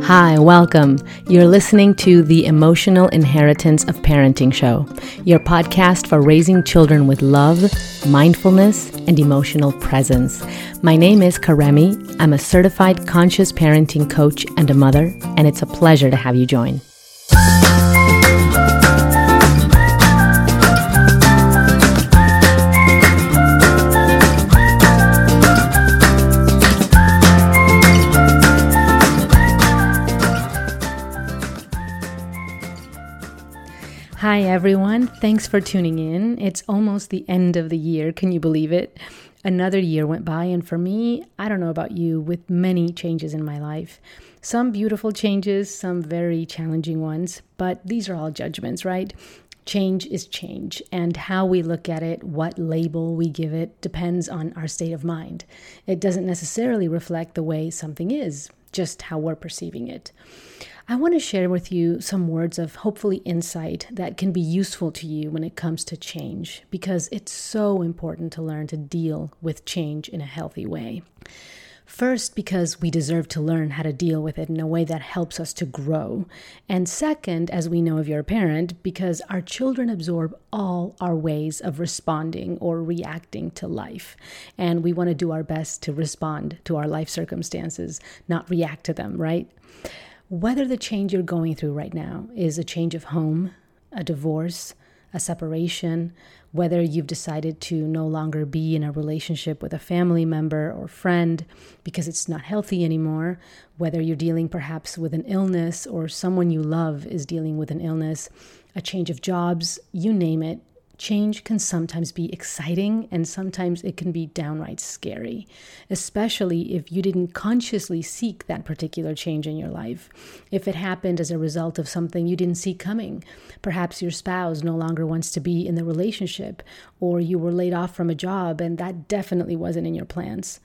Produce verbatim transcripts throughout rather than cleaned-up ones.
Hi, welcome. You're listening to the Emotional Inheritance of Parenting Show, your podcast for raising children with love, mindfulness, and emotional presence. My name is Karemi. I'm a certified conscious parenting coach and a mother, and it's a pleasure to have you join. Hi everyone, thanks for tuning in. It's almost the end of the year, can you believe it? Another year went by, and for me, I don't know about you, with many changes in my life. Some beautiful changes, some very challenging ones, but these are all judgments, right? Change is change, and how we look at it, what label we give it, depends on our state of mind. It doesn't necessarily reflect the way something is, just how we're perceiving it. I want to share with you some words of hopefully insight that can be useful to you when it comes to change, because it's so important to learn to deal with change in a healthy way. First, because we deserve to learn how to deal with it in a way that helps us to grow. And second, as we know if you're a parent, because our children absorb all our ways of responding or reacting to life. And we want to do our best to respond to our life circumstances, not react to them, right? Whether the change you're going through right now is a change of home, a divorce, a separation, whether you've decided to no longer be in a relationship with a family member or friend because it's not healthy anymore, whether you're dealing perhaps with an illness or someone you love is dealing with an illness, a change of jobs, you name it. Change can sometimes be exciting and sometimes it can be downright scary, especially if you didn't consciously seek that particular change in your life. If it happened as a result of something you didn't see coming, perhaps your spouse no longer wants to be in the relationship, or you were laid off from a job and that definitely wasn't in your plans.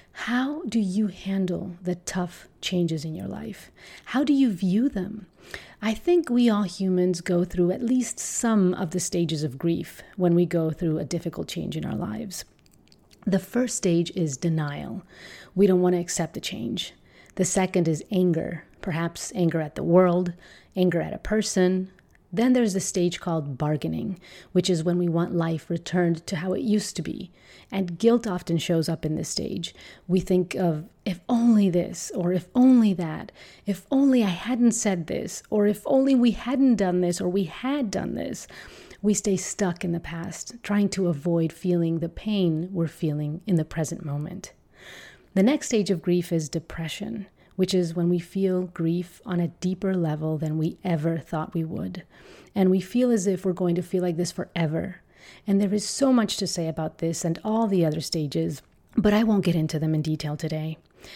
How do you handle the tough changes in your life? How do you view them? I think we all humans go through at least some of the stages of grief when we go through a difficult change in our lives. The first stage is denial. We don't want to accept the change. The second is anger, perhaps anger at the world, anger at a person. Then there's the stage called bargaining, which is when we want life returned to how it used to be. And guilt often shows up in this stage. We think of, if only this, or if only that, if only I hadn't said this, or if only we hadn't done this, or we had done this. We stay stuck in the past, trying to avoid feeling the pain we're feeling in the present moment. The next stage of grief is depression, which is when we feel grief on a deeper level than we ever thought we would. And we feel as if we're going to feel like this forever. And there is so much to say about this and all the other stages, but I won't get into them in detail today.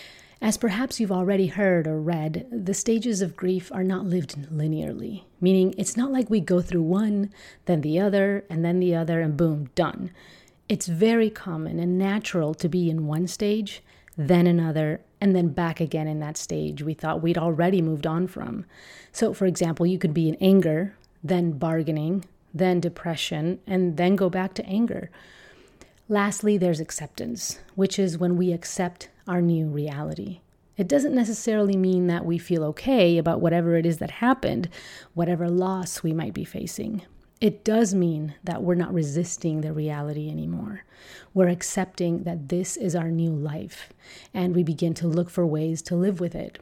As perhaps you've already heard or read, the stages of grief are not lived linearly, meaning it's not like we go through one, then the other, and then the other, and boom, done. It's very common and natural to be in one stage, then another, and then back again in that stage we thought we'd already moved on from. So, for example, you could be in anger, then bargaining, then depression, and then go back to anger. Lastly, there's acceptance, which is when we accept our new reality. It doesn't necessarily mean that we feel okay about whatever it is that happened, whatever loss we might be facing. It does mean that we're not resisting the reality anymore. We're accepting that this is our new life, and we begin to look for ways to live with it.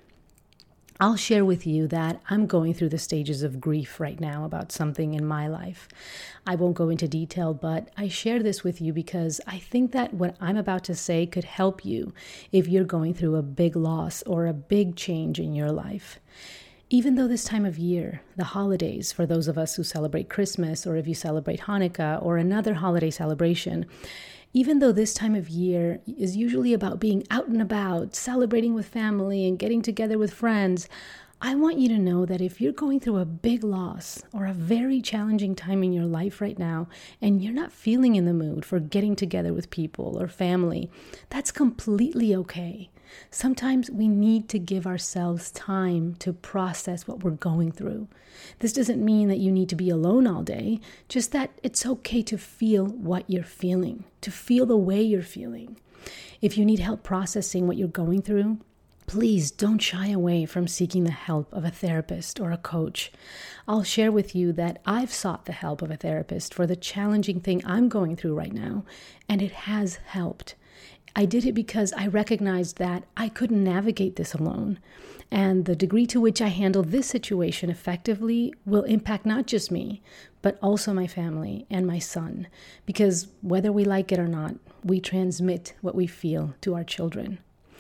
I'll share with you that I'm going through the stages of grief right now about something in my life. I won't go into detail, but I share this with you because I think that what I'm about to say could help you if you're going through a big loss or a big change in your life. Even though this time of year, the holidays, for those of us who celebrate Christmas, or if you celebrate Hanukkah or another holiday celebration, even though this time of year is usually about being out and about, celebrating with family and getting together with friends, I want you to know that if you're going through a big loss or a very challenging time in your life right now, and you're not feeling in the mood for getting together with people or family, that's completely okay. Sometimes we need to give ourselves time to process what we're going through. This doesn't mean that you need to be alone all day, just that it's okay to feel what you're feeling, to feel the way you're feeling. If you need help processing what you're going through, Please don't shy away from seeking the help of a therapist or a coach. I'll share with you that I've sought the help of a therapist for the challenging thing I'm going through right now, and it has helped. I did it because I recognized that I couldn't navigate this alone, and the degree to which I handle this situation effectively will impact not just me, but also my family and my son, because whether we like it or not, we transmit what we feel to our children.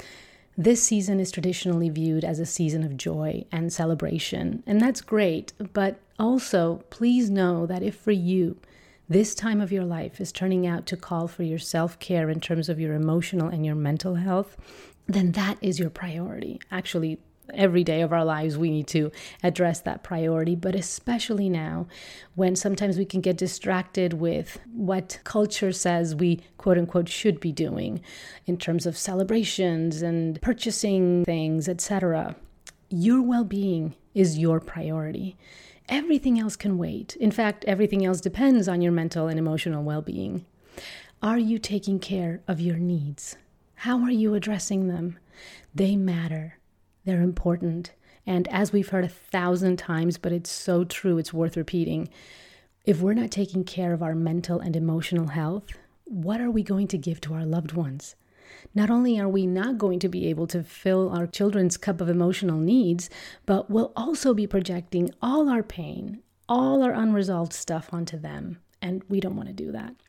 This season is traditionally viewed as a season of joy and celebration, and that's great, but also please know that if for you, this time of your life is turning out to call for your self-care in terms of your emotional and your mental health, then that is your priority. Actually, every day of our lives, we need to address that priority, but especially now when sometimes we can get distracted with what culture says we quote unquote should be doing in terms of celebrations and purchasing things, et cetera. Your well-being is your priority. Everything else can wait. In fact, everything else depends on your mental and emotional well-being. Are you taking care of your needs? How are you addressing them? They matter. They're important. And as we've heard a thousand times, but it's so true, it's worth repeating. If we're not taking care of our mental and emotional health, what are we going to give to our loved ones? Not only are we not going to be able to fill our children's cup of emotional needs, but we'll also be projecting all our pain, all our unresolved stuff onto them. And we don't want to do that.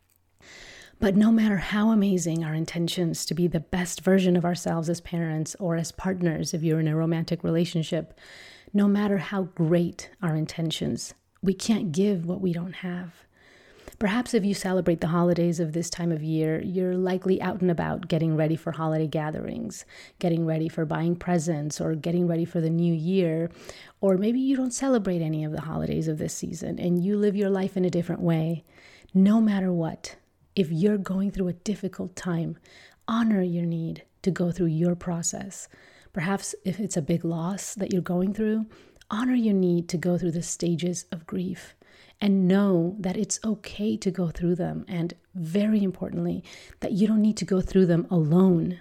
But no matter how amazing our intentions to be the best version of ourselves as parents or as partners if you're in a romantic relationship, no matter how great our intentions, we can't give what we don't have. Perhaps if you celebrate the holidays of this time of year, you're likely out and about getting ready for holiday gatherings, getting ready for buying presents, or getting ready for the new year. Or maybe you don't celebrate any of the holidays of this season and you live your life in a different way. No matter what, if you're going through a difficult time, honor your need to go through your process. Perhaps if it's a big loss that you're going through, honor your need to go through the stages of grief and know that it's okay to go through them. And very importantly, that you don't need to go through them alone.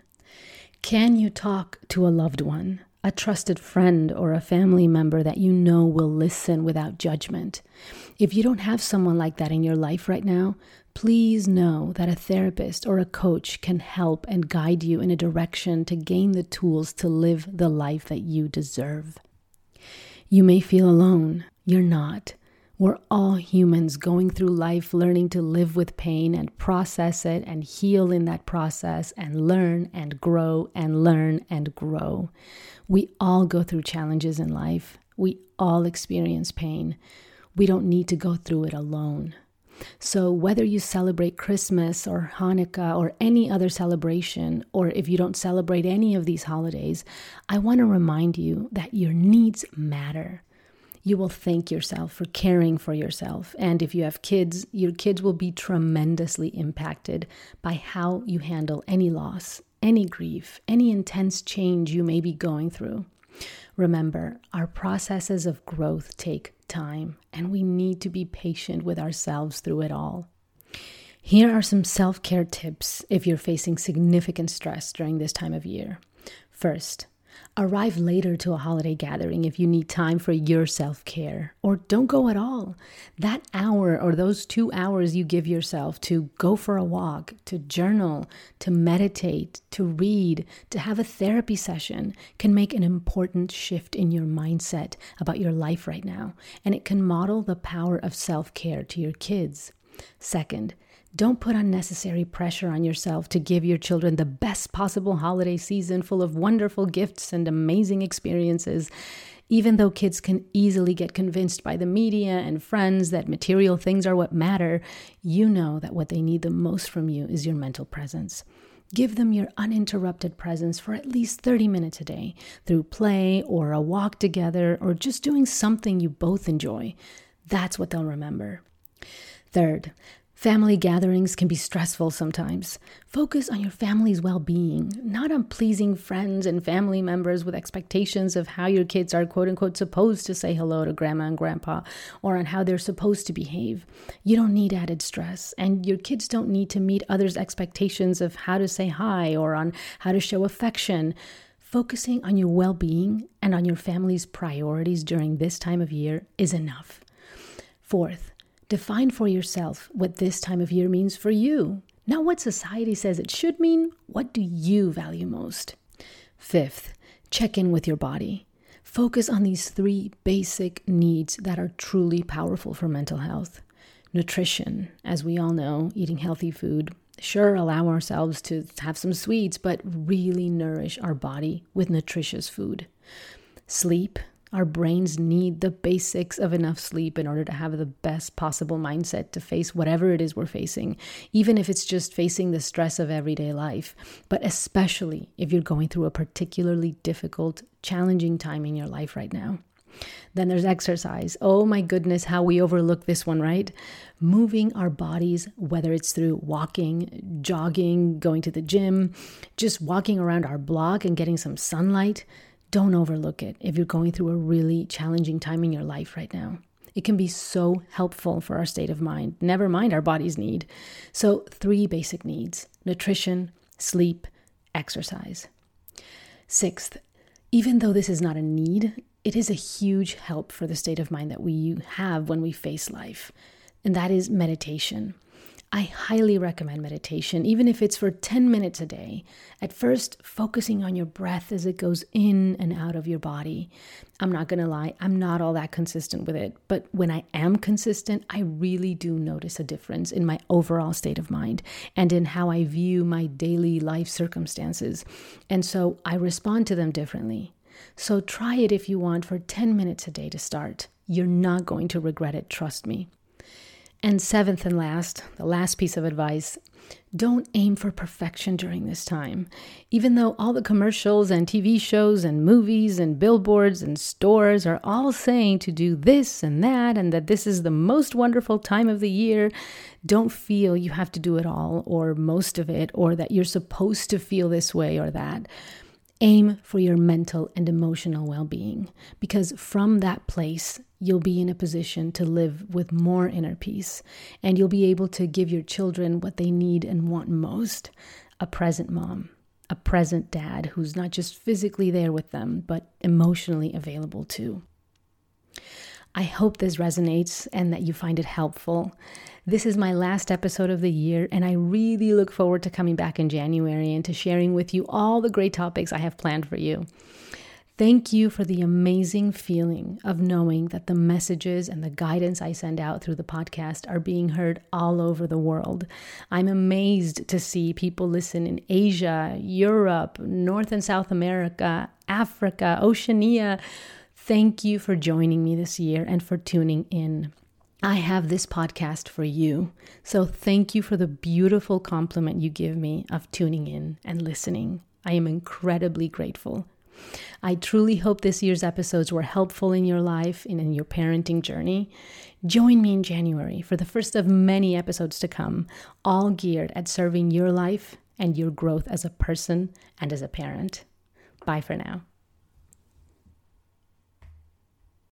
Can you talk to a loved one, a trusted friend or a family member that you know will listen without judgment? If you don't have someone like that in your life right now, please know that a therapist or a coach can help and guide you in a direction to gain the tools to live the life that you deserve. You may feel alone. You're not. We're all humans going through life learning to live with pain and process it and heal in that process and learn and grow and learn and grow. We all go through challenges in life. We all experience pain. We don't need to go through it alone. So whether you celebrate Christmas or Hanukkah or any other celebration, or if you don't celebrate any of these holidays, I want to remind you that your needs matter. You will thank yourself for caring for yourself. And if you have kids, your kids will be tremendously impacted by how you handle any loss, any grief, any intense change you may be going through. Remember, our processes of growth take time, and we need to be patient with ourselves through it all. Here are some self-care tips if you're facing significant stress during this time of year. First, arrive later to a holiday gathering if you need time for your self-care, or don't go at all. That hour or those two hours you give yourself to go for a walk, to journal, to meditate, to read, to have a therapy session can make an important shift in your mindset about your life right now, and it can model the power of self-care to your kids. Second, don't put unnecessary pressure on yourself to give your children the best possible holiday season full of wonderful gifts and amazing experiences. Even though kids can easily get convinced by the media and friends that material things are what matter, you know that what they need the most from you is your mental presence. Give them your uninterrupted presence for at least thirty minutes a day through play or a walk together or just doing something you both enjoy. That's what they'll remember. Third, family gatherings can be stressful sometimes. Focus on your family's well-being, not on pleasing friends and family members with expectations of how your kids are quote-unquote supposed to say hello to grandma and grandpa or on how they're supposed to behave. You don't need added stress, and your kids don't need to meet others' expectations of how to say hi or on how to show affection. Focusing on your well-being and on your family's priorities during this time of year is enough. Fourth, define for yourself what this time of year means for you. Not what society says it should mean. What do you value most? Fifth, check in with your body. Focus on these three basic needs that are truly powerful for mental health. Nutrition, as we all know, eating healthy food. Sure, allow ourselves to have some sweets, but really nourish our body with nutritious food. Sleep. Our brains need the basics of enough sleep in order to have the best possible mindset to face whatever it is we're facing, even if it's just facing the stress of everyday life, but especially if you're going through a particularly difficult, challenging time in your life right now. Then there's exercise. Oh my goodness, how we overlook this one, right? Moving our bodies, whether it's through walking, jogging, going to the gym, just walking around our block and getting some sunlight. Don't overlook it if you're going through a really challenging time in your life right now. It can be so helpful for our state of mind, never mind our body's need. So three basic needs: nutrition, sleep, exercise. Sixth, even though this is not a need, it is a huge help for the state of mind that we have when we face life, and that is meditation. I highly recommend meditation, even if it's for ten minutes a day. At first, focusing on your breath as it goes in and out of your body. I'm not going to lie, I'm not all that consistent with it, but when I am consistent, I really do notice a difference in my overall state of mind and in how I view my daily life circumstances. And so I respond to them differently. So try it if you want for ten minutes a day to start. You're not going to regret it, trust me. And seventh and last, the last piece of advice, don't aim for perfection during this time. Even though all the commercials and T V shows and movies and billboards and stores are all saying to do this and that and that this is the most wonderful time of the year, don't feel you have to do it all or most of it or that you're supposed to feel this way or that. Aim for your mental and emotional well-being, because from that place, you'll be in a position to live with more inner peace, and you'll be able to give your children what they need and want most: a present mom, a present dad who's not just physically there with them, but emotionally available too. I hope this resonates and that you find it helpful. This is my last episode of the year, and I really look forward to coming back in January and to sharing with you all the great topics I have planned for you. Thank you for the amazing feeling of knowing that the messages and the guidance I send out through the podcast are being heard all over the world. I'm amazed to see people listen in Asia, Europe, North and South America, Africa, Oceania. Thank you for joining me this year and for tuning in. I have this podcast for you, so thank you for the beautiful compliment you give me of tuning in and listening. I am incredibly grateful. I truly hope this year's episodes were helpful in your life and in your parenting journey. Join me in January for the first of many episodes to come, all geared at serving your life and your growth as a person and as a parent. Bye for now.